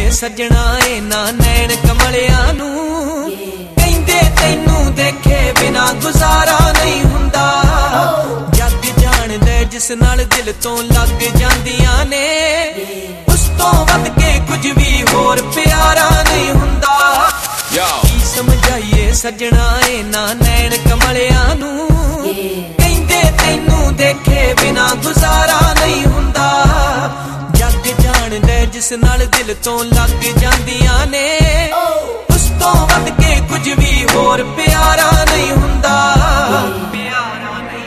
सजना इना नैन कमलियां नू कहंदे तैनू देखे बिना गुजारा नहीं हुंदा जग जाणदे जिस नाल दिल तो लग जांदियां ने उस तो वध के कुछ भी होर प्यारा नहीं हुंदा की समझाइए सजना इना नैन कमलियां नू कहंदे तैनू देखे बिना गुजारा नहीं हुंदा जग जाणदे जिस नाल दिल तो लग जांदियां ने उस तो वध के कुछ भी होर प्यारा नहीं हुंदा।